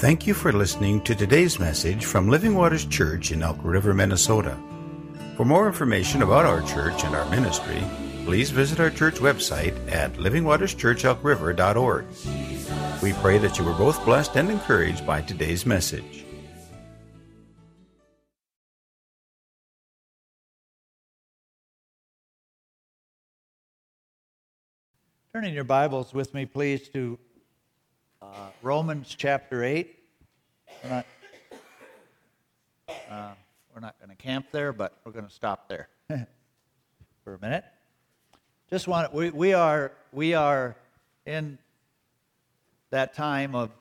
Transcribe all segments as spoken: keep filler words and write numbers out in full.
Thank you for listening to today's message from Living Waters Church in Elk River, Minnesota. For more information about our church and our ministry, please visit our church website at living waters church elk river dot org. We pray that you were both blessed and encouraged by today's message. Turn in your Bibles with me, please, to uh, Romans chapter eight. We're not, uh, we're not going to camp there, but we're going to stop there for a minute. Just want we we are we are in that time of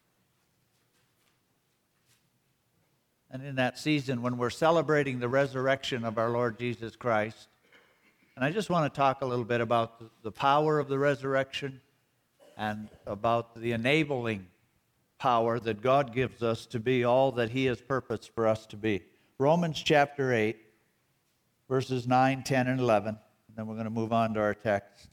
and in that season when we're celebrating the resurrection of our Lord Jesus Christ. And I just want to talk a little bit about the power of the resurrection and about the enabling power that God gives us to be all that He has purposed for us to be. Romans chapter eight, verses nine, ten, and eleven. And then we're going to move on to our text.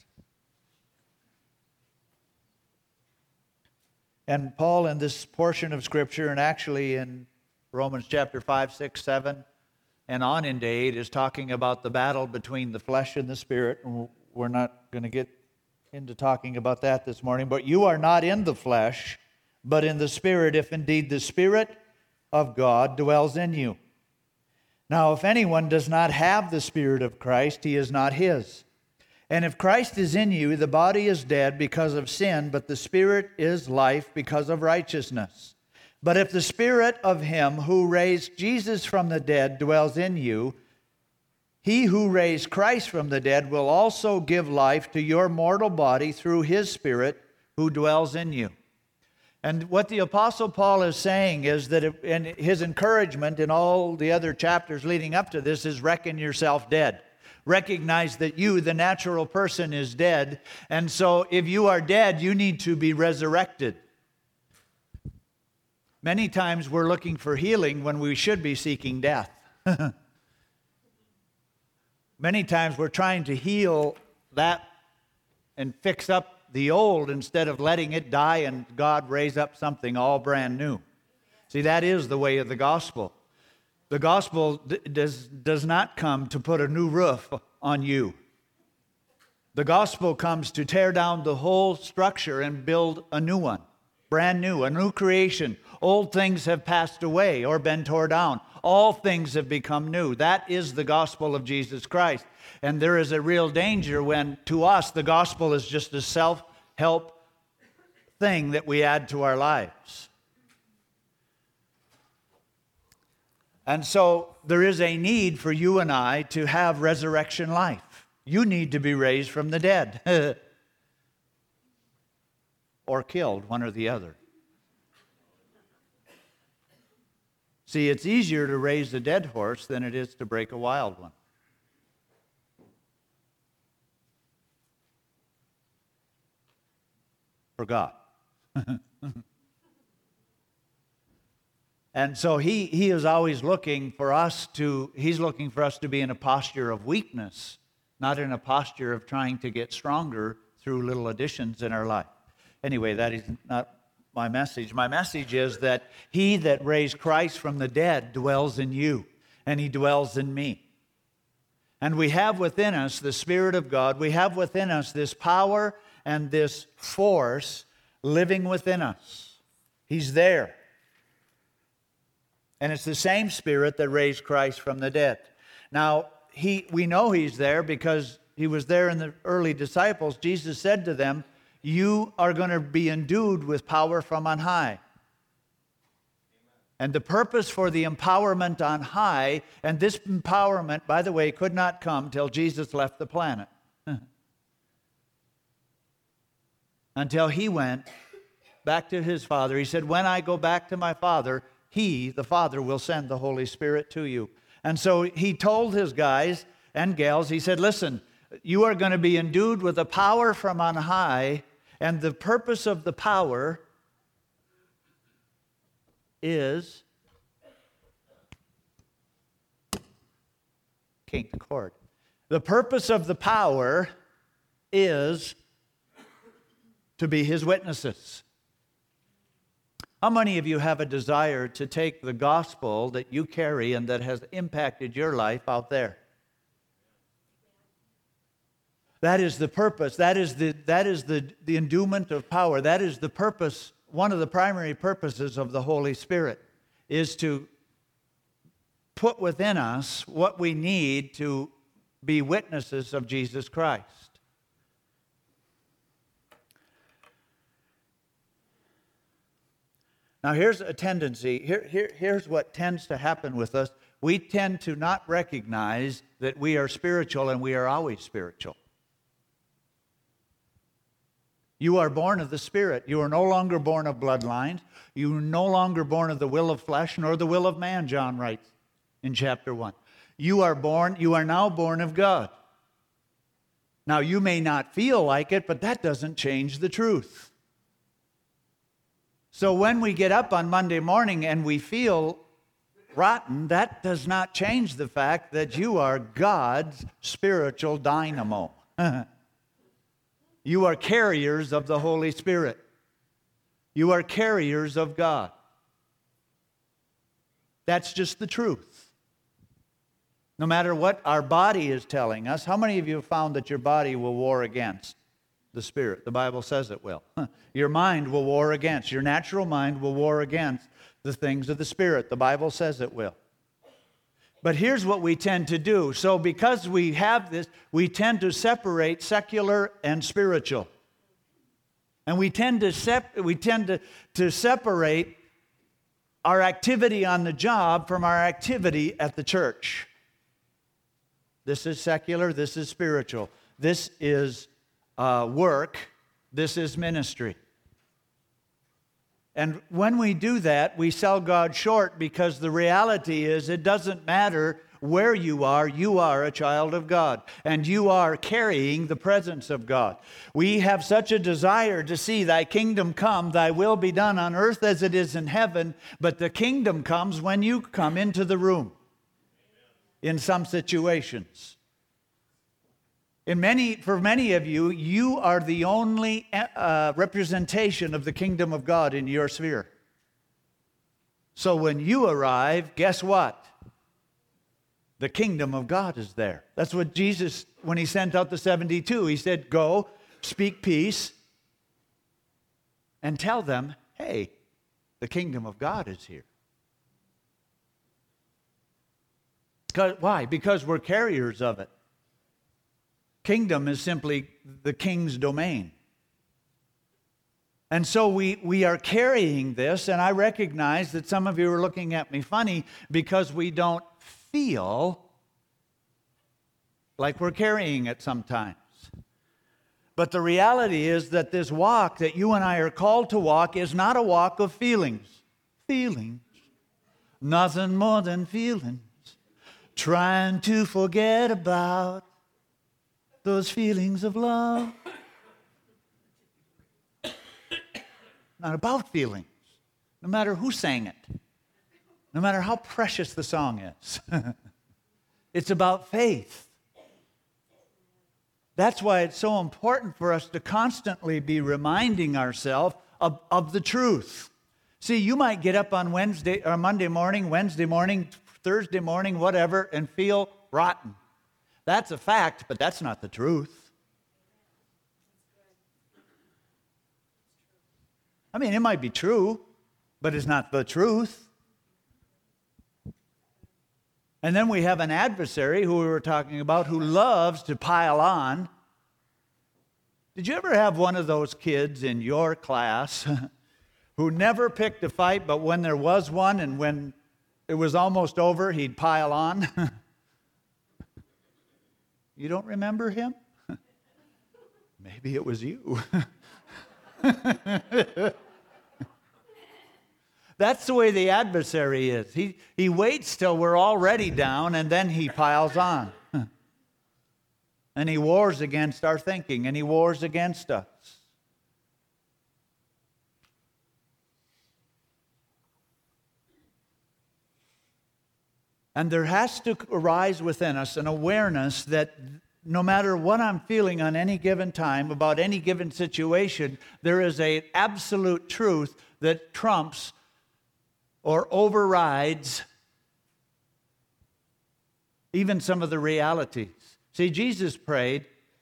And Paul, in this portion of Scripture, and actually in Romans chapter five, six, seven, and on into eight, is talking about the battle between the flesh and the spirit. And we're not going to get into talking about that this morning. But you are not in the flesh, but in the Spirit, if indeed the Spirit of God dwells in you. Now, if anyone does not have the Spirit of Christ, he is not his. And if Christ is in you, the body is dead because of sin, but the Spirit is life because of righteousness. But if the Spirit of Him who raised Jesus from the dead dwells in you, He who raised Christ from the dead will also give life to your mortal body through His Spirit who dwells in you. And what the Apostle Paul is saying is that, if, and his encouragement in all the other chapters leading up to this is reckon yourself dead. Recognize that you, the natural person, is dead. And so if you are dead, you need to be resurrected. Many times we're looking for healing when we should be seeking death. Many times we're trying to heal that and fix up the old instead of letting it die and God raise up something all brand new. See, that is the way of the gospel. The gospel d- does, does not come to put a new roof on you. The gospel comes to tear down the whole structure and build a new one. Brand new, a new creation. Old things have passed away or been torn down. All things have become new. That is the gospel of Jesus Christ. And there is a real danger when, to us, the gospel is just a self-help thing that we add to our lives. And so there is a need for you and I to have resurrection life. You need to be raised from the dead. Or killed, one or the other. See, it's easier to raise a dead horse than it is to break a wild one. For God. And so he, he is always looking for us to, he's looking for us to be in a posture of weakness, not in a posture of trying to get stronger through little additions in our life. Anyway, that is not my message. My message is that He that raised Christ from the dead dwells in you, and He dwells in me. And we have within us the Spirit of God. We have within us this power and this force living within us. He's there. And it's the same Spirit that raised Christ from the dead. Now, he, we know He's there because He was there in the early disciples. Jesus said to them, you are going to be endued with power from on high. And the purpose for the empowerment on high, and this empowerment, by the way, could not come till Jesus left the planet. Until He went back to His Father. He said, when I go back to my Father, He, the Father, will send the Holy Spirit to you. And so He told His guys and gals, He said, listen, you are going to be endued with a power from on high, and the purpose of the power is kink the cord. The purpose of the power is to be His witnesses. How many of you have a desire to take the gospel that you carry and that has impacted your life out there? That is the purpose. That is the, that is the, the endowment of power. That is the purpose, one of the primary purposes of the Holy Spirit, is to put within us what we need to be witnesses of Jesus Christ. Now, here's a tendency. Here, here, here's what tends to happen with us. We tend to not recognize that we are spiritual, and we are always spiritual. You are born of the Spirit. You are no longer born of bloodlines. You are no longer born of the will of flesh, nor the will of man, John writes in chapter one. You are born, you are now born of God. Now, you may not feel like it, but that doesn't change the truth. So when we get up on Monday morning and we feel rotten, that does not change the fact that you are God's spiritual dynamo. You are carriers of the Holy Spirit. You are carriers of God. That's just the truth. No matter what our body is telling us, how many of you have found that your body will war against the Spirit? The Bible says it will. Your mind will war against. Your natural mind will war against the things of the Spirit. The Bible says it will. But here's what we tend to do. So because we have this, we tend to separate secular and spiritual. And we tend to sep- we tend to, to separate our activity on the job from our activity at the church. This is secular, this is spiritual. This is uh, work, this is ministry. And when we do that, we sell God short, because the reality is it doesn't matter where you are, you are a child of God, and you are carrying the presence of God. We have such a desire to see thy kingdom come, thy will be done on earth as it is in heaven, but the kingdom comes when you come into the room in some situations. In many, for many of you, you are the only uh, representation of the kingdom of God in your sphere. So when you arrive, guess what? The kingdom of God is there. That's what Jesus, when he sent out the seventy-two, he said, go, speak peace, and tell them, hey, the kingdom of God is here. Because, why? Because we're carriers of it. Kingdom is simply the king's domain. And so we, we are carrying this, and I recognize that some of you are looking at me funny because we don't feel like we're carrying it sometimes. But the reality is that this walk that you and I are called to walk is not a walk of feelings. Feelings. Nothing more than feelings. Trying to forget about those feelings of love. Not about feelings, no matter who sang it, no matter how precious the song is. It's about faith. That's why it's so important for us to constantly be reminding ourselves of, of the truth. See, you might get up on Wednesday or Monday morning, Wednesday morning, Thursday morning, whatever, and feel rotten. That's a fact, but that's not the truth. I mean, it might be true, but it's not the truth. And then we have an adversary who we were talking about who loves to pile on. Did you ever have one of those kids in your class who never picked a fight, but when there was one and when it was almost over, he'd pile on? You don't remember him? Maybe it was you. That's the way the adversary is. He, he waits till we're already down, and then he piles on. And he wars against our thinking, and he wars against us. And there has to arise within us an awareness that no matter what I'm feeling on any given time about any given situation, there is an absolute truth that trumps or overrides even some of the realities. See, Jesus prayed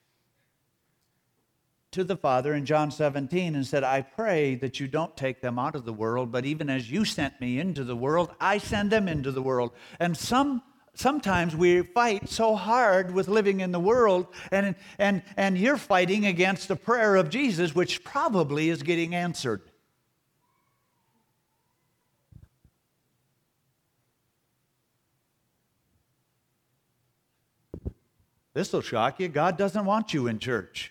to the Father in John seventeen and said, I pray that you don't take them out of the world, but even as you sent me into the world, I send them into the world. And some sometimes we fight so hard with living in the world, and, and, and you're fighting against the prayer of Jesus, which probably is getting answered. This will shock you. God doesn't want you in church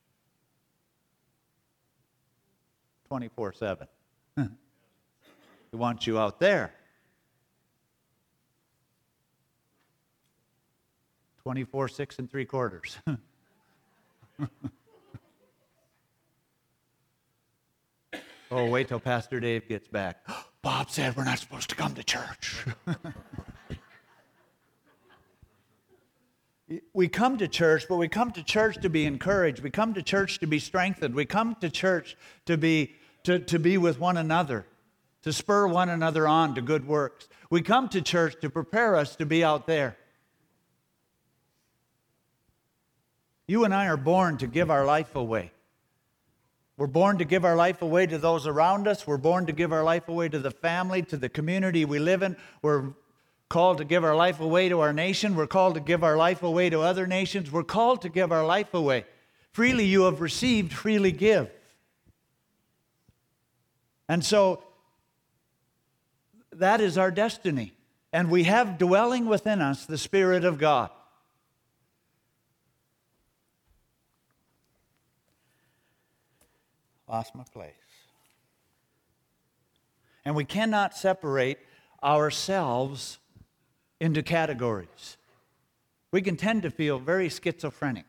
twenty-four seven. He wants you out there twenty-four six and three quarters. Oh, wait till Pastor Dave gets back. Bob said we're not supposed to come to church. We come to church, but we come to church to be encouraged. We come to church to be strengthened. We come to church to be to, to be with one another, to spur one another on to good works. We come to church to prepare us to be out there. You and I are born to give our life away. We're born to give our life away to those around us. We're born to give our life away to the family, to the community we live in. We're called to give our life away to our nation. We're called to give our life away to other nations. We're called to give our life away. Freely you have received, freely give. And so that is our destiny. And we have dwelling within us the Spirit of God. Lost my place. And we cannot separate ourselves into categories. We can tend to feel very schizophrenic.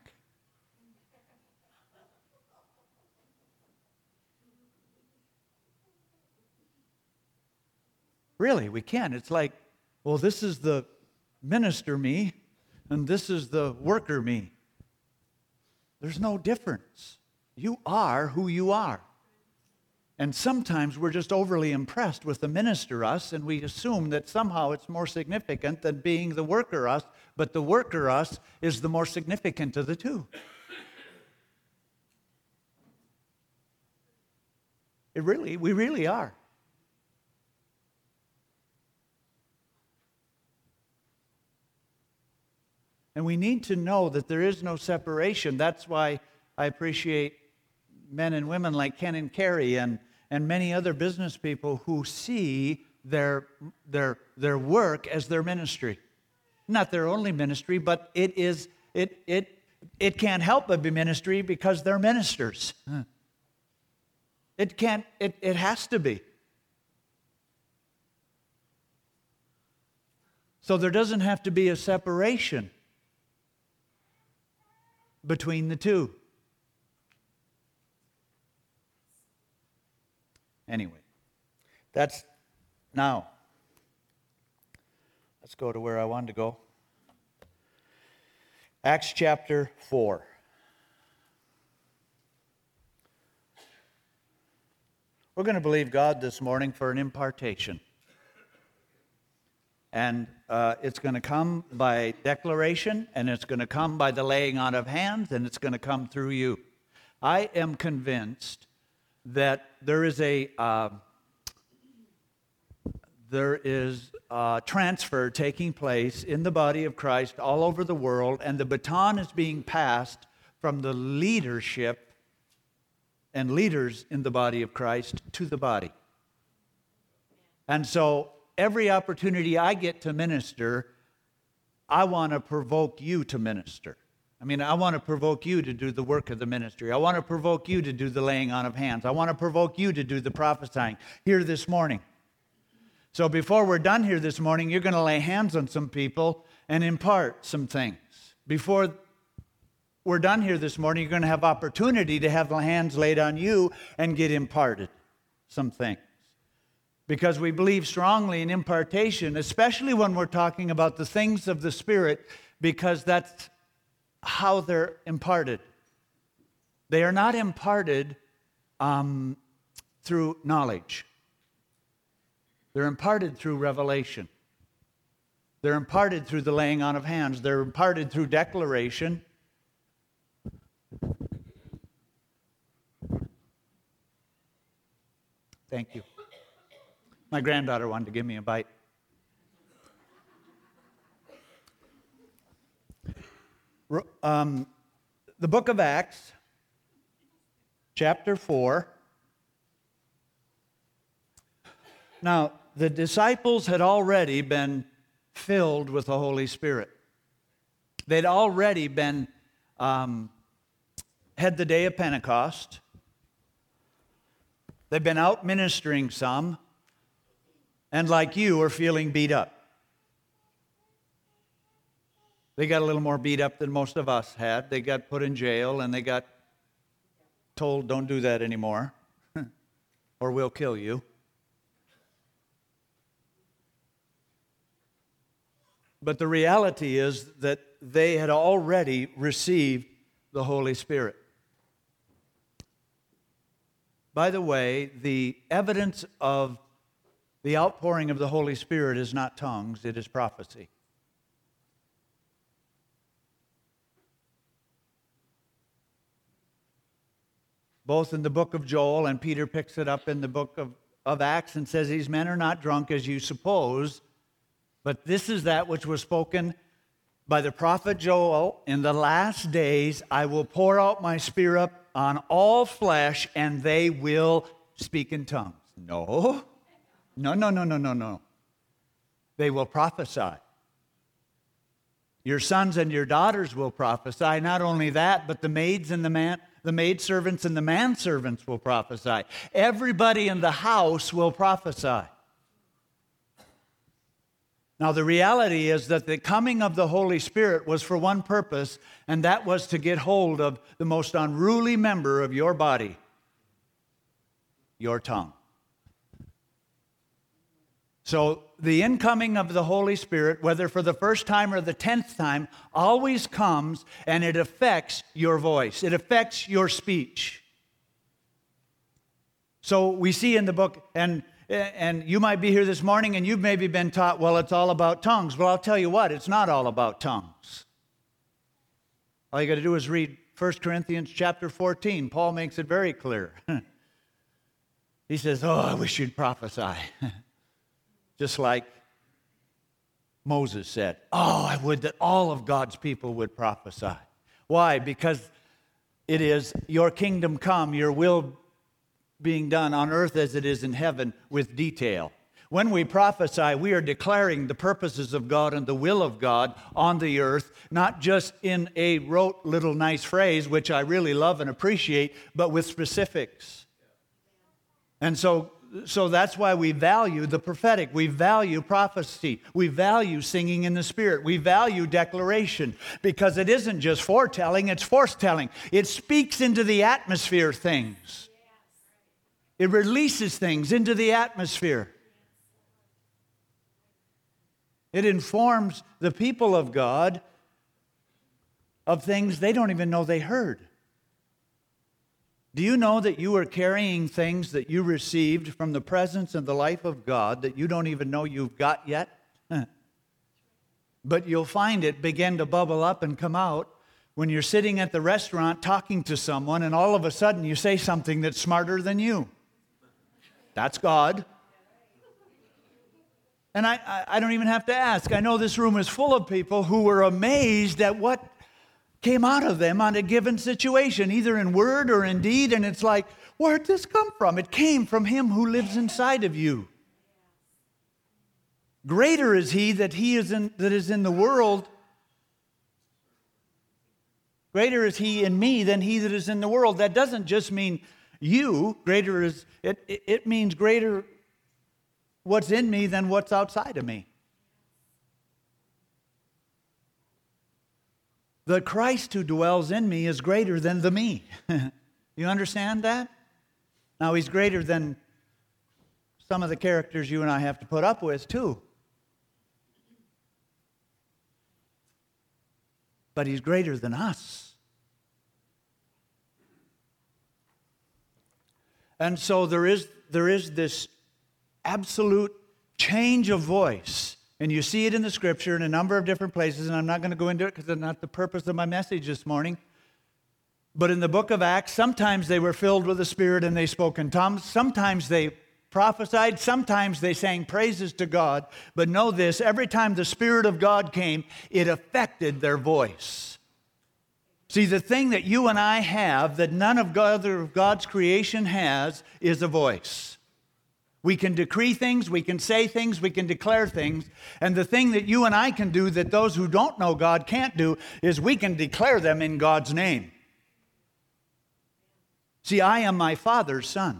Really, we can. It's like, well, this is the minister me, and this is the worker me. There's no difference. You are who you are. And sometimes we're just overly impressed with the minister us, and we assume that somehow it's more significant than being the worker us, but the worker us is the more significant of the two. It really, we really are. And we need to know that there is no separation. That's why I appreciate men and women like Ken and Carrie and, and many other business people who see their, their, their work as their ministry. Not their only ministry, but it is it it it can't help but be ministry because they're ministers. It can't, it, it has to be. So there doesn't have to be a separation between the two. Anyway, that's now. Let's go to where I wanted to go. Acts chapter four. We're going to believe God this morning for an impartation. And uh, it's going to come by declaration, and it's going to come by the laying on of hands, and it's going to come through you. I am convinced that there is a uh, there is a transfer taking place in the body of Christ all over the world, and the baton is being passed from the leadership and leaders in the body of Christ to the body. And so every opportunity I get to minister, I want to provoke you to minister. I mean, I want to provoke you to do the work of the ministry. I want to provoke you to do the laying on of hands. I want to provoke you to do the prophesying here this morning. So before we're done here this morning, you're going to lay hands on some people and impart some things. Before we're done here this morning, you're going to have opportunity to have the hands laid on you and get imparted some things. Because we believe strongly in impartation, especially when we're talking about the things of the Spirit, because that's how they're imparted. They are not imparted um, through knowledge. They're imparted through revelation. They're imparted through the laying on of hands. They're imparted through declaration. Thank you. My granddaughter wanted to give me a bite. Um, the book of Acts, chapter four. Now, the disciples had already been filled with the Holy Spirit. They'd already been, um, had the day of Pentecost. They've been out ministering some, and like you, are feeling beat up. They got a little more beat up than most of us had. They got put in jail, and they got told, don't do that anymore, or we'll kill you. But the reality is that they had already received the Holy Spirit. By the way, the evidence of the outpouring of the Holy Spirit is not tongues, it is prophecy. Both in the book of Joel, and Peter picks it up in the book of, of Acts and says, these men are not drunk as you suppose, but this is that which was spoken by the prophet Joel. In the last days, I will pour out my Spirit on all flesh, and they will speak in tongues. No. No, no, no, no, no, no. They will prophesy. Your sons and your daughters will prophesy. Not only that, but the maids and the man, the maidservants and the manservants will prophesy. Everybody in the house will prophesy. Now, the reality is that the coming of the Holy Spirit was for one purpose, and that was to get hold of the most unruly member of your body, your tongue. So, the incoming of the Holy Spirit, whether for the first time or the tenth time, always comes, and it affects your voice. It affects your speech. So, we see in the book, and And you might be here this morning and you've maybe been taught, well, it's all about tongues. Well, I'll tell you what, it's not all about tongues. All you got to do is read First Corinthians chapter fourteen. Paul makes it very clear. He says, oh, I wish you'd prophesy. Just like Moses said, oh, I would that all of God's people would prophesy. Why? Because it is your kingdom come, your will being done on earth as it is in heaven with detail. When we prophesy, we are declaring the purposes of God and the will of God on the earth, not just in a rote little nice phrase, which I really love and appreciate, but with specifics. And so, so that's why we value the prophetic. We value prophecy. We value singing in the Spirit. We value declaration, because it isn't just foretelling, it's foretelling. It speaks into the atmosphere things. It releases things into the atmosphere. It informs the people of God of things they don't even know they heard. Do you know that you are carrying things that you received from the presence and the life of God that you don't even know you've got yet? But you'll find it begin to bubble up and come out when you're sitting at the restaurant talking to someone and all of a sudden you say something that's smarter than you. That's God. And I, I, I don't even have to ask. I know this room is full of people who were amazed at what came out of them on a given situation, either in word or in deed, and it's like, where'd this come from? It came from Him who lives inside of you. Greater is He that He is in, that is in the world. Greater is He in me than he that is in the world. That doesn't just mean you. Greater is, it, it, it means greater what's in me than what's outside of me. The Christ who dwells in me is greater than the me. You understand that? Now, He's greater than some of the characters you and I have to put up with, too. But He's greater than us. And so there is, there is this absolute change of voice. And you see it in the Scripture in a number of different places, and I'm not going to go into it because it's not the purpose of my message this morning. But in the book of Acts, sometimes they were filled with the Spirit and they spoke in tongues. Sometimes they prophesied. Sometimes they sang praises to God. But know this, every time the Spirit of God came, it affected their voice. See, the thing that you and I have that none of God, of God's creation has is a voice. We can decree things, we can say things, we can declare things. And the thing that you and I can do that those who don't know God can't do is we can declare them in God's name. See, I am my Father's son.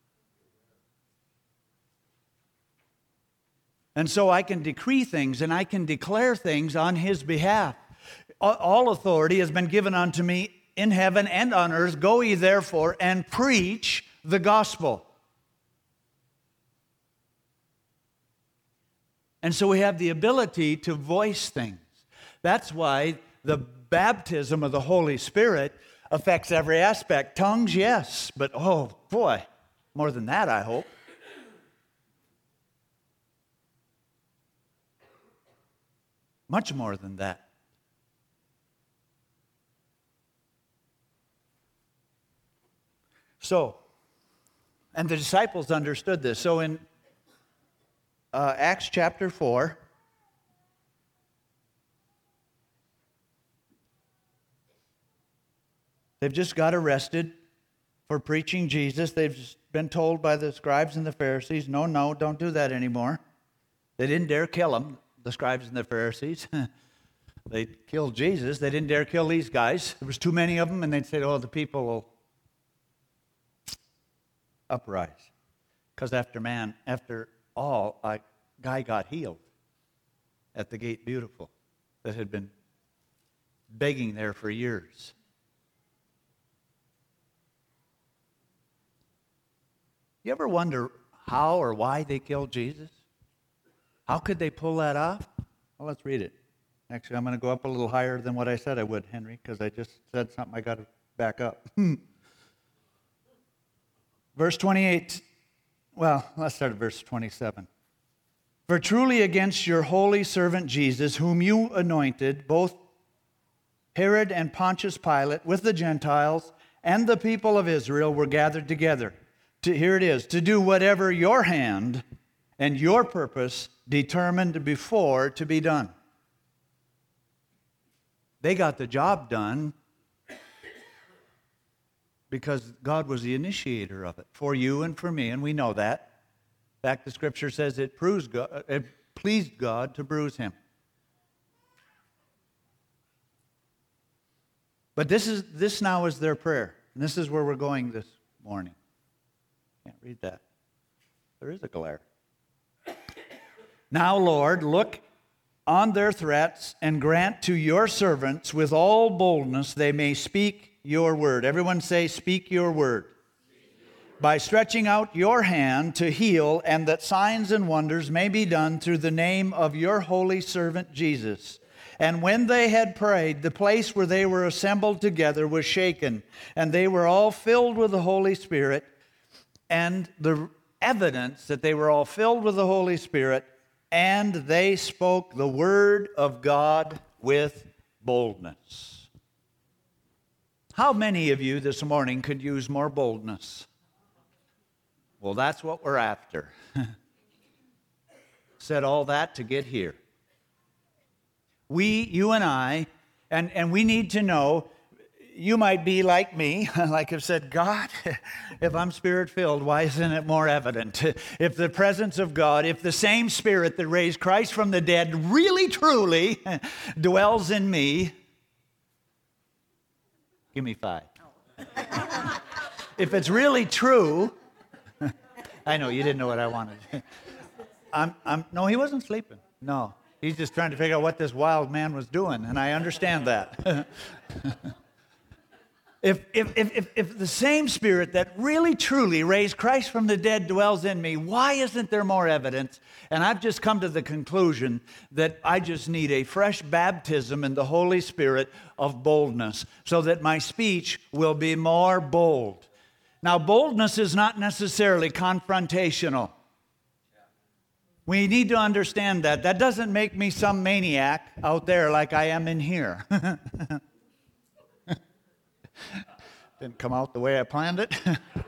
And so I can decree things and I can declare things on His behalf. All authority has been given unto me in heaven and on earth. Go ye therefore and preach the gospel. And so we have the ability to voice things. That's why the baptism of the Holy Spirit affects every aspect. Tongues, yes, but oh boy, more than that, I hope. Much more than that. So, and the disciples understood this. So in uh, Acts chapter four, they've just got arrested for preaching Jesus. They've just been told by the scribes and the Pharisees, no, no, don't do that anymore. They didn't dare kill him, the scribes and the Pharisees. They killed Jesus. They didn't dare kill these guys. There was too many of them, and they'd say, oh, the people will uprise. Because after man, after all, a guy got healed at the Gate Beautiful that had been begging there for years. You ever wonder how or why they killed Jesus? How could they pull that off? Well, let's read it. Actually, I'm going to go up a little higher than what I said I would, Henry, because I just said something I got to back up. Verse twenty-eight, well, let's start at verse twenty-seven. For truly against your holy servant Jesus, whom you anointed, both Herod and Pontius Pilate, with the Gentiles and the people of Israel, were gathered together. To, here it is, to do whatever your hand and your purpose determined before to be done. They got the job done because God was the initiator of it for you and for me, and we know that. In fact, the Scripture says it, proves God, it pleased God to bruise him. But this is this now is their prayer, and this is where we're going this morning. Can't read that. There is a glare. Now, Lord, look on their threats and grant to your servants with all boldness they may speak your word. Everyone say, speak your word. By stretching out your hand to heal, and that signs and wonders may be done through the name of your holy servant Jesus. And when they had prayed, the place where they were assembled together was shaken, and they were all filled with the Holy Spirit. And the evidence that they were all filled with the Holy Spirit, and they spoke the word of God with boldness. How many of you this morning could use more boldness? Well, that's what we're after. Said all that to get here. We, you and I, and, and we need to know, you might be like me, like I've said, God, if I'm Spirit-filled, why isn't it more evident? If the presence of God, if the same Spirit that raised Christ from the dead really, truly dwells in me, give me five. If it's really true, I know, you didn't know what I wanted. I'm, I'm, no, he wasn't sleeping. No, he's just trying to figure out what this wild man was doing, and I understand that. If, if, if, if the same Spirit that really, truly raised Christ from the dead dwells in me, why isn't there more evidence? And I've just come to the conclusion that I just need a fresh baptism in the Holy Spirit of boldness so that my speech will be more bold. Now, boldness is not necessarily confrontational. We need to understand that. That doesn't make me some maniac out there like I am in here. Didn't come out the way I planned it.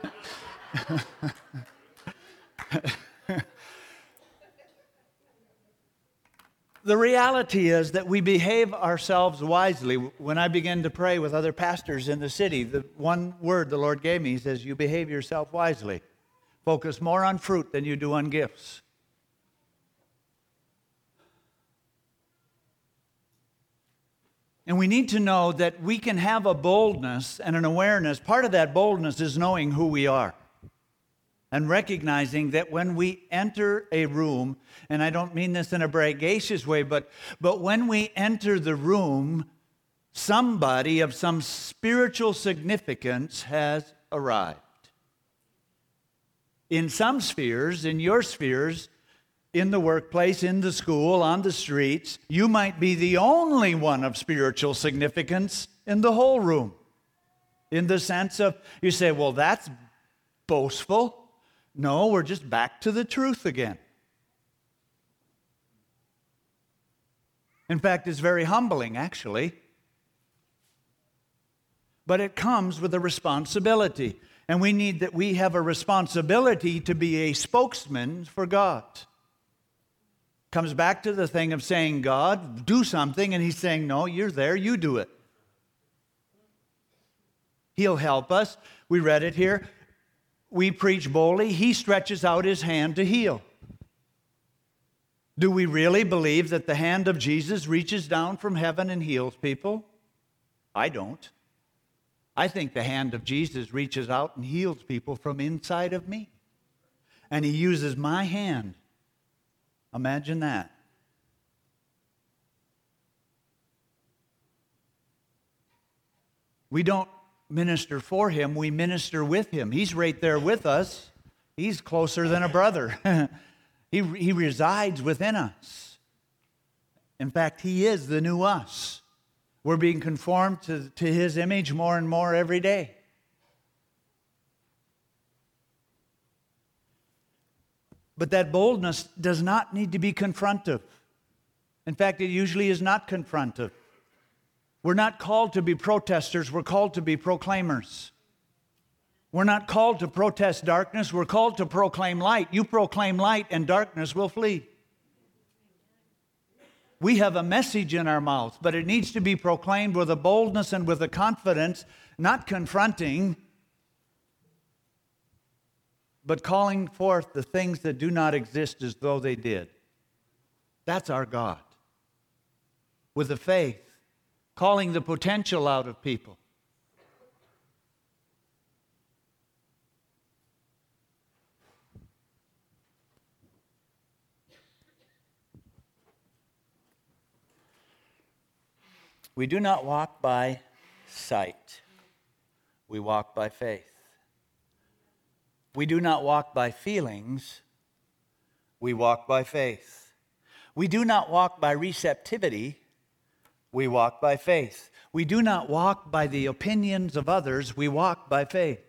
The reality is that we behave ourselves wisely. When I begin to pray with other pastors in the city, the one word the Lord gave me, He says, you behave yourself wisely. Focus more on fruit than you do on gifts. And we need to know that we can have a boldness and an awareness. Part of that boldness is knowing who we are and recognizing that when we enter a room, and I don't mean this in a braggacious way, but, but when we enter the room, somebody of some spiritual significance has arrived. In some spheres, in your spheres, in the workplace, in the school, on the streets, you might be the only one of spiritual significance in the whole room. In the sense of, you say, well, that's boastful. No, we're just back to the truth again. In fact, it's very humbling, actually. But it comes with a responsibility. And we need that we have a responsibility to be a spokesman for God. Comes back to the thing of saying, God, do something, and He's saying, no, you're there, you do it. He'll help us. We read it here. We preach boldly. He stretches out His hand to heal. Do we really believe that the hand of Jesus reaches down from heaven and heals people? I don't. I think the hand of Jesus reaches out and heals people from inside of me. And He uses my hand. Imagine that. We don't minister for Him, we minister with Him. He's right there with us. He's closer than a brother. he, he resides within us. In fact, He is the new us. We're being conformed to, to His image more and more every day. But that boldness does not need to be confrontive. In fact, it usually is not confrontive. We're not called to be protesters, we're called to be proclaimers. We're not called to protest darkness, we're called to proclaim light. You proclaim light and darkness will flee. We have a message in our mouth, but it needs to be proclaimed with a boldness and with a confidence, not confronting, but calling forth the things that do not exist as though they did. That's our God. With a faith, calling the potential out of people. We do not walk by sight. We walk by faith. We do not walk by feelings. We walk by faith. We do not walk by receptivity. We walk by faith. We do not walk by the opinions of others. We walk by faith.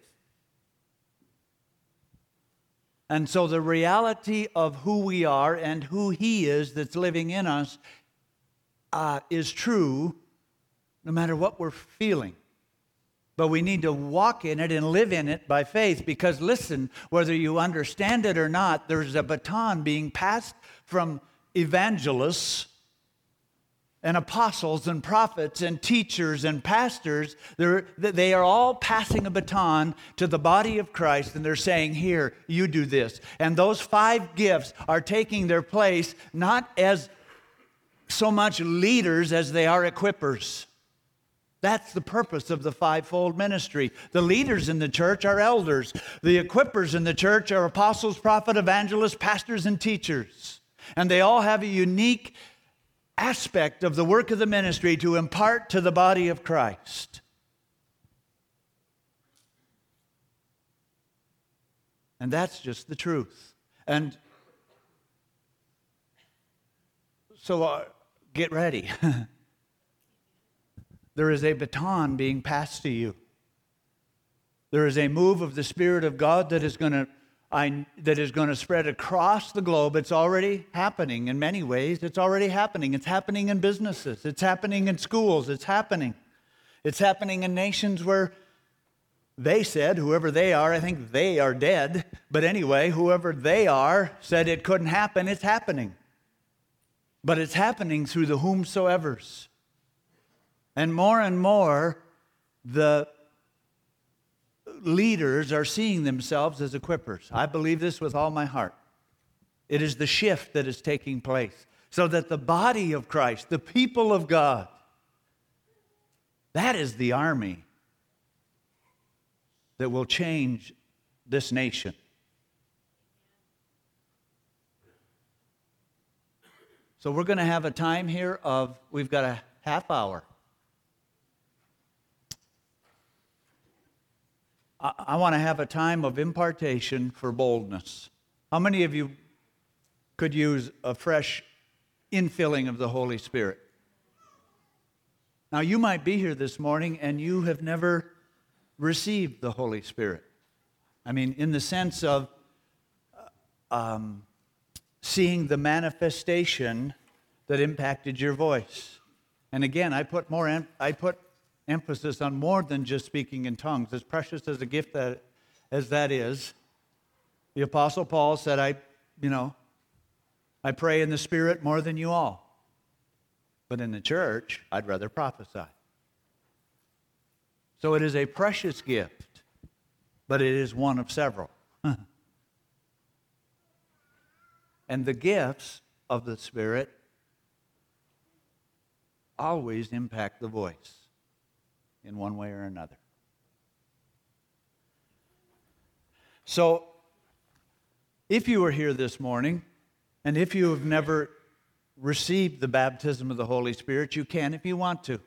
And so the reality of who we are and who He is that's living in us uh, is true no matter what we're feeling. But we need to walk in it and live in it by faith because, listen, whether you understand it or not, there's a baton being passed from evangelists and apostles and prophets and teachers and pastors. They're, they are all passing a baton to the body of Christ, and they're saying, here, you do this. And those five gifts are taking their place not as so much leaders as they are equippers. That's the purpose of the fivefold ministry. The leaders in the church are elders. The equippers in the church are apostles, prophets, evangelists, pastors, and teachers. And they all have a unique aspect of the work of the ministry to impart to the body of Christ. And that's just the truth. And so uh, get ready. There is a baton being passed to you. There is a move of the Spirit of God that is going to I, that is going to spread across the globe. It's already happening in many ways. It's already happening. It's happening in businesses. It's happening in schools. It's happening. It's happening in nations where they said, whoever they are, I think they are dead. But anyway, whoever they are said it couldn't happen. It's happening. But it's happening through the whomsoevers. And more and more, the leaders are seeing themselves as equippers. I believe this with all my heart. It is the shift that is taking place so that the body of Christ, the people of God, that is the army that will change this nation. So we're going to have a time here of, we've got a half hour. I, I want to have a time of impartation for boldness. How many of you could use a fresh infilling of the Holy Spirit? Now, you might be here this morning and you have never received the Holy Spirit. I mean, in the sense of um, seeing the manifestation that impacted your voice. And again, I put more em- I put emphasis on more than just speaking in tongues. As precious as a gift that as that is, the Apostle Paul said, "I, you know, I pray in the Spirit more than you all. But in the church, I'd rather prophesy." So it is a precious gift, but it is one of several. And the gifts of the Spirit always impact the voice in one way or another. So, if you are here this morning, and if you have never received the baptism of the Holy Spirit, you can if you want to.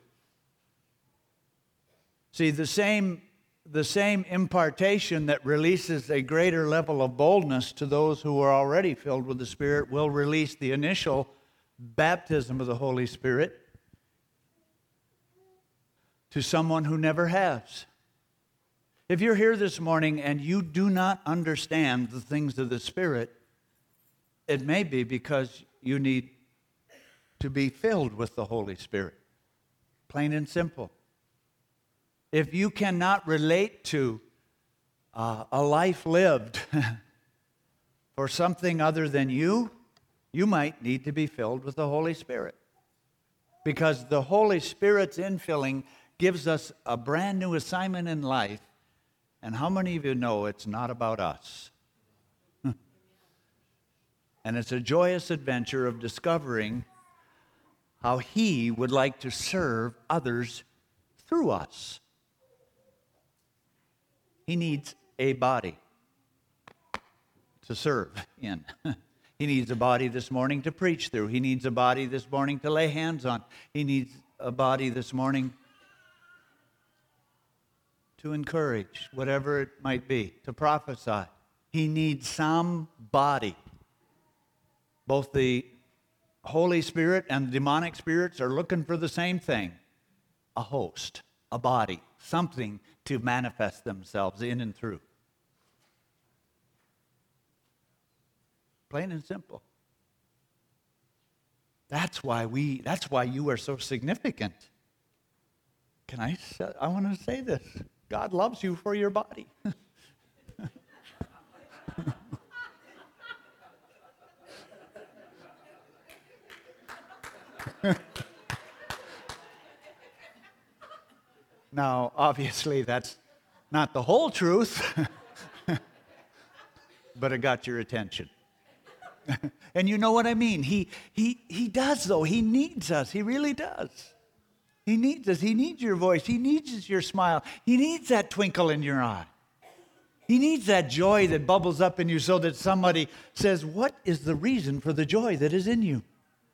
See, the same, the same impartation that releases a greater level of boldness to those who are already filled with the Spirit will release the initial baptism of the Holy Spirit to someone who never has. If you're here this morning and you do not understand the things of the Spirit, it may be because you need to be filled with the Holy Spirit. Plain and simple. If you cannot relate to uh, a life lived for something other than you, you might need to be filled with the Holy Spirit. Because the Holy Spirit's infilling gives us a brand new assignment in life. And how many of you know it's not about us? And it's a joyous adventure of discovering how He would like to serve others through us. He needs a body to serve in. He needs a body this morning to preach through. He needs a body this morning to lay hands on. He needs a body this morning to encourage, whatever it might be, to prophesy. He needs some body. Both the Holy Spirit and the demonic spirits are looking for the same thing: a host, a body, something to manifest themselves in and through. Plain and simple. That's why we, that's why you are so significant. Can I, I want to say this. God loves you for your body. Now, obviously, that's not the whole truth, but it got your attention. And you know what I mean. He, he, he does, though. He needs us. He really does. He needs us. He needs your voice. He needs your smile. He needs that twinkle in your eye. He needs that joy that bubbles up in you so that somebody says, "What is the reason for the joy that is in you?"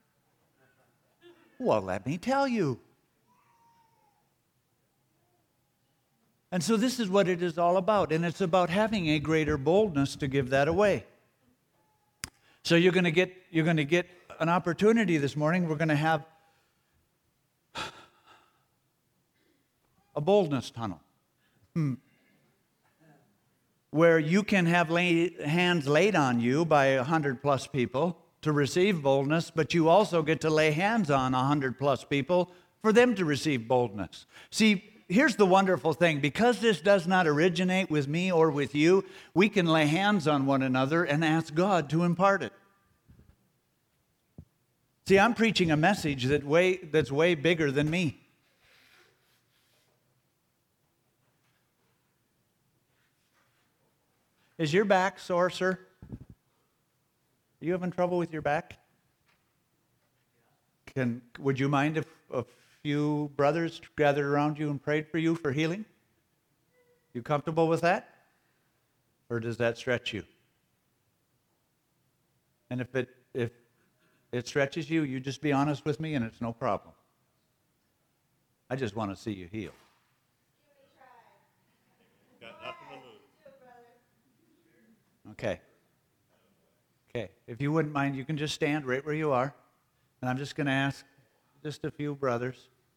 Well, let me tell you. And so this is what it is all about. And it's about having a greater boldness to give that away. So you're going to get you're going to get an opportunity this morning. We're going to have a boldness tunnel. Hmm. where you can have lay, hands laid on you by a hundred plus people to receive boldness, but you also get to lay hands on a hundred plus people for them to receive boldness. See, here's the wonderful thing. Because this does not originate with me or with you, we can lay hands on one another and ask God to impart it. See, I'm preaching a message that way, that's way bigger than me. Is your back sore, sir? Are you having trouble with your back? Can, would you mind if a few brothers gathered around you and prayed for you for healing? You comfortable with that? Or does that stretch you? And if it if it stretches you, you just be honest with me and it's no problem. I just want to see you healed. Got nothing to lose. Okay. Okay. If you wouldn't mind, you can just stand right where you are. And I'm just going to ask just a few brothers.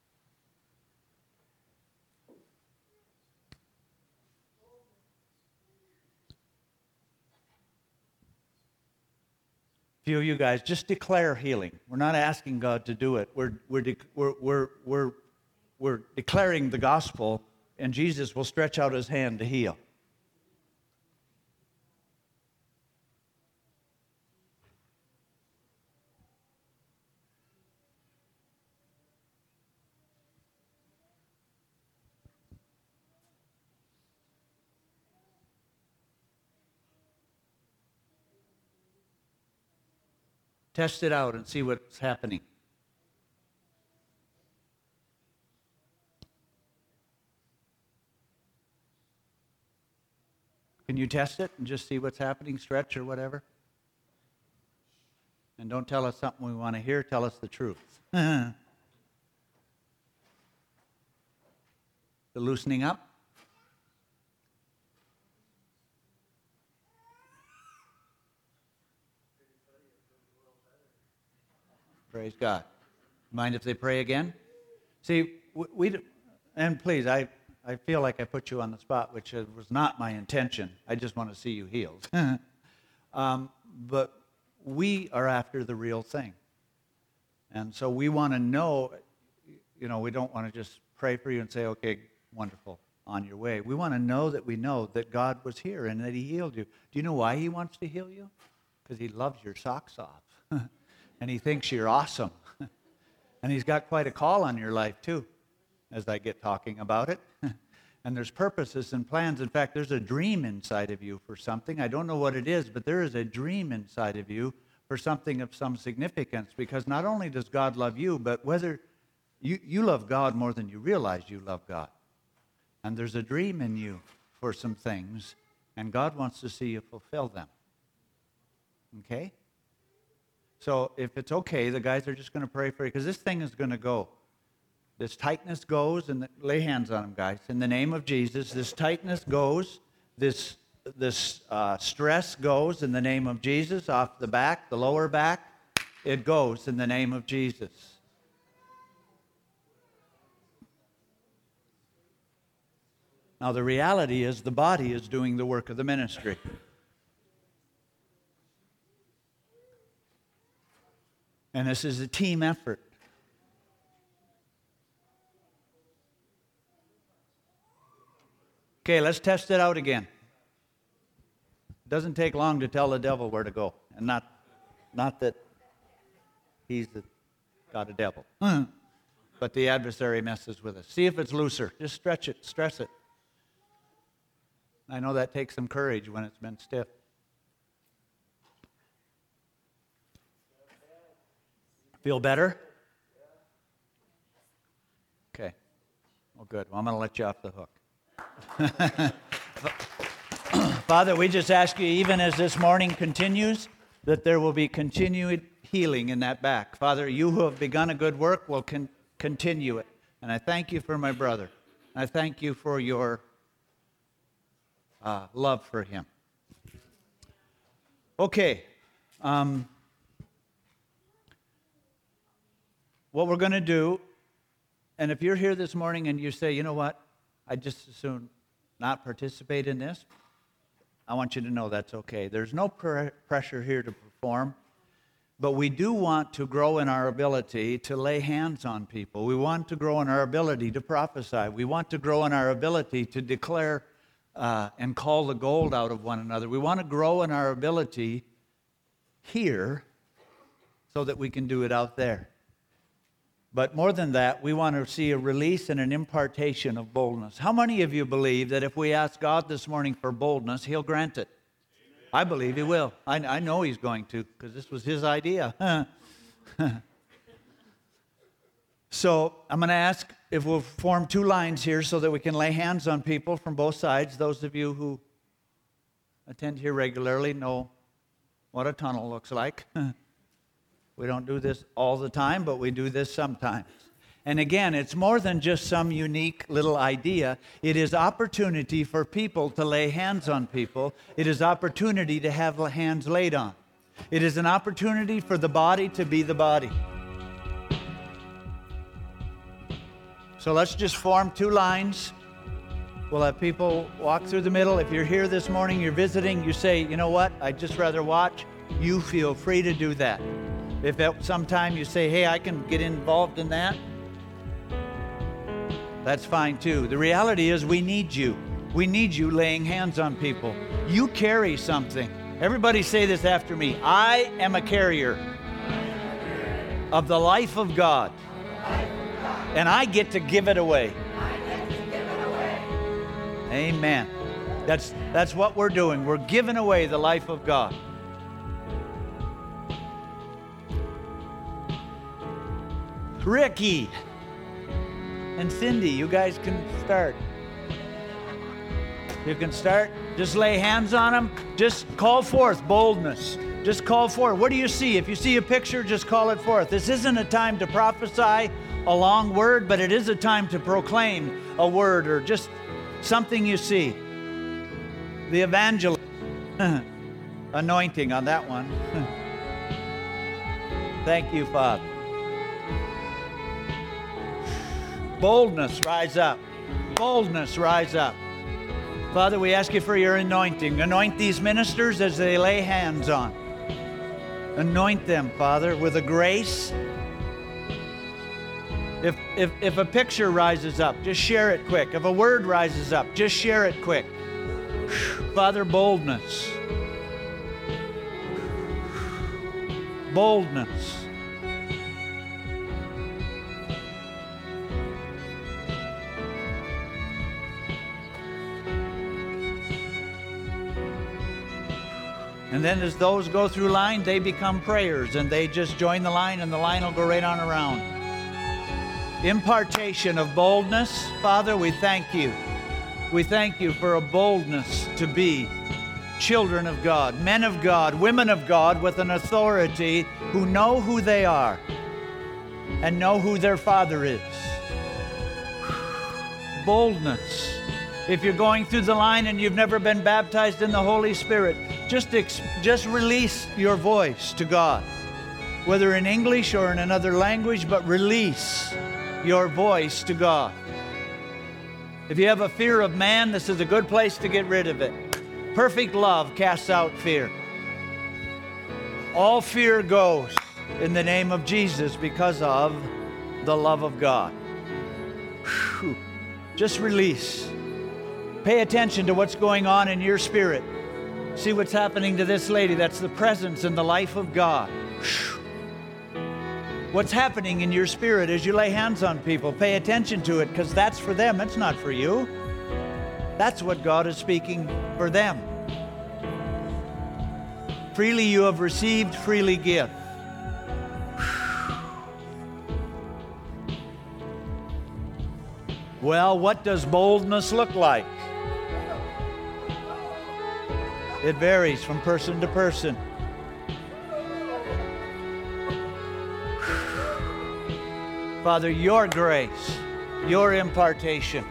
A few of you guys, just declare healing. We're not asking God to do it. We're, we're, de- we're, we're, we're, we're declaring the gospel, and Jesus will stretch out his hand to heal. Test it out and see what's happening. Can you test it and just see what's happening, stretch or whatever? And don't tell us something we want to hear, tell us the truth. The loosening up? Praise God. Mind if they pray again? See, we, we and please, I, I feel like I put you on the spot, which was not my intention. I just want to see you healed. um, but we are after the real thing. And so we want to know, you know, we don't want to just pray for you and say, okay, wonderful, on your way. We want to know that we know that God was here and that he healed you. Do you know why he wants to heal you? Because he loves your socks off. And he thinks you're awesome. And he's got quite a call on your life, too, as I get talking about it. And there's purposes and plans. In fact, there's a dream inside of you for something. I don't know what it is, but there is a dream inside of you for something of some significance. Because not only does God love you, but whether you, you love God more than you realize you love God. And there's a dream in you for some things, and God wants to see you fulfill them. Okay? So if it's okay, the guys are just going to pray for you, because this thing is going to go. This tightness goes, and the, lay hands on them, guys. In the name of Jesus, this tightness goes, this, this uh, stress goes in the name of Jesus, off the back, the lower back, it goes in the name of Jesus. Now the reality is the body is doing the work of the ministry. And this is a team effort. Okay, let's test it out again. It doesn't take long to tell the devil where to go. And not, not that he's the, got a devil. But the adversary messes with us. See if it's looser. Just stretch it, stress it. I know that takes some courage when it's been stiff. Feel better? Okay. Well, good. Well, I'm going to let you off the hook. Father, we just ask you, even as this morning continues, that there will be continued healing in that back. Father, you who have begun a good work will con- continue it. And I thank you for my brother. I thank you for your uh, love for him. Okay. Um, What we're going to do, and if you're here this morning and you say, you know what, I'd just as soon not participate in this, I want you to know that's okay. There's no pr- pressure here to perform, but we do want to grow in our ability to lay hands on people. We want to grow in our ability to prophesy. We want to grow in our ability to declare uh, and call the gold out of one another. We want to grow in our ability here so that we can do it out there. But more than that, we want to see a release and an impartation of boldness. How many of you believe that if we ask God this morning for boldness, He'll grant it? I believe He will. I, I know He's going to, because this was His idea. So I'm going to ask if we'll form two lines here so that we can lay hands on people from both sides. Those of you who attend here regularly know what a tunnel looks like. We don't do this all the time, but we do this sometimes. And again, it's more than just some unique little idea. It is opportunity for people to lay hands on people. It is opportunity to have hands laid on. It is an opportunity for the body to be the body. So let's just form two lines. We'll have people walk through the middle. If you're here this morning, you're visiting, you say, you know what, I'd just rather watch. You feel free to do that. If at some time you say, hey, I can get involved in that, that's fine too. The reality is we need you. We need you laying hands on people. You carry something. Everybody say this after me. I am a carrier of the life of God, and I get to give it away. Amen. That's, that's what we're doing. We're giving away the life of God. Ricky and Cindy, you guys can start. You can start. Just lay hands on them. Just call forth boldness. Just call forth. What do you see? If you see a picture, just call it forth. This isn't a time to prophesy a long word, but it is a time to proclaim a word or just something you see. The evangelist anointing on that one. Thank you, Father. Boldness, rise up. Boldness, rise up. Father, we ask you for your anointing. Anoint these ministers as they lay hands on. Anoint them, Father, with a grace. If, if, if a picture rises up, just share it quick. If a word rises up, just share it quick. Father, boldness. Boldness. And then as those go through line, they become prayers, and they just join the line, and the line will go right on around. Impartation of boldness. Father, we thank you. We thank you for a boldness to be children of God, men of God, women of God with an authority who know who they are and know who their Father is. Boldness. If you're going through the line and you've never been baptized in the Holy Spirit, just, ex- just release your voice to God, whether in English or in another language, but release your voice to God. If you have a fear of man, this is a good place to get rid of it. Perfect love casts out fear. All fear goes in the name of Jesus because of the love of God. Whew. Just release. Pay attention to what's going on in your spirit. See what's happening to this lady. That's the presence and the life of God. What's happening in your spirit as you lay hands on people? Pay attention to it, because that's for them. It's not for you. That's what God is speaking for them. Freely you have received, freely give. Well, what does boldness look like? It varies from person to person. Father, your grace, your impartation.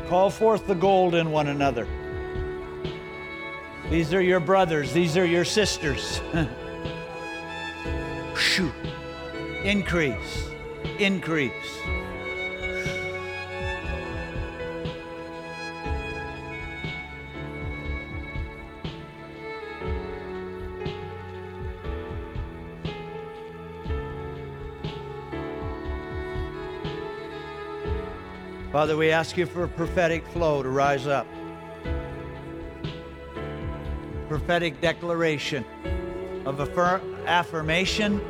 Call forth the gold in one another. These are your brothers. These are your sisters. Shoo. Increase. Increase. Father, we ask you for a prophetic flow to rise up. Prophetic declaration of affirm, affirmation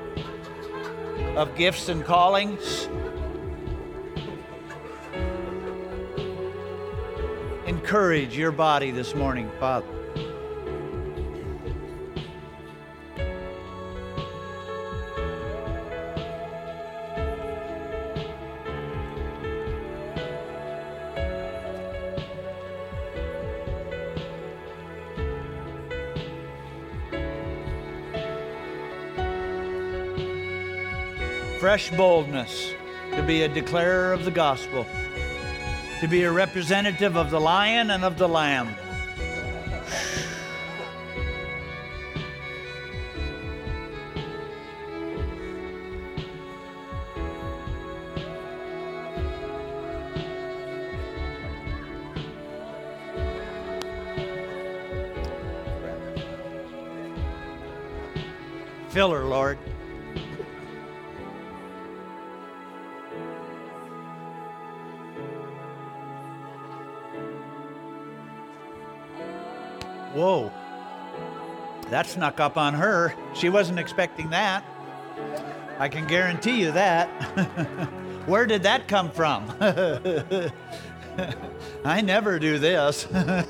of gifts and callings. Encourage your body this morning, Father. Fresh boldness to be a declarer of the gospel, to be a representative of the Lion and of the Lamb. Fill her, Lord. Whoa, that snuck up on her. She wasn't expecting that. I can guarantee you that. Where did that come from? I never do this.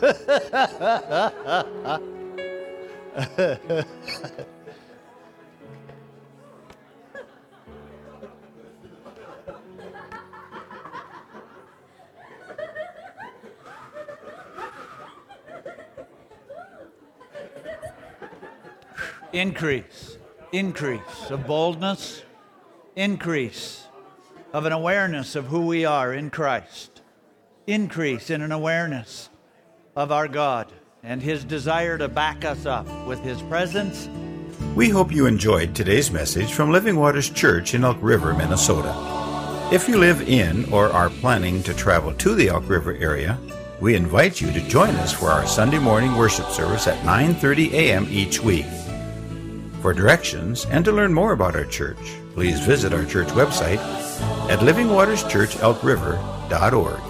Increase, increase of boldness, increase of an awareness of who we are in Christ, increase in an awareness of our God and His desire to back us up with His presence. We hope you enjoyed today's message from Living Waters Church in Elk River, Minnesota. If you live in or are planning to travel to the Elk River area, we invite you to join us for our Sunday morning worship service at nine thirty a.m. each week. For directions and to learn more about our church, please visit our church website at living waters church elk river dot org.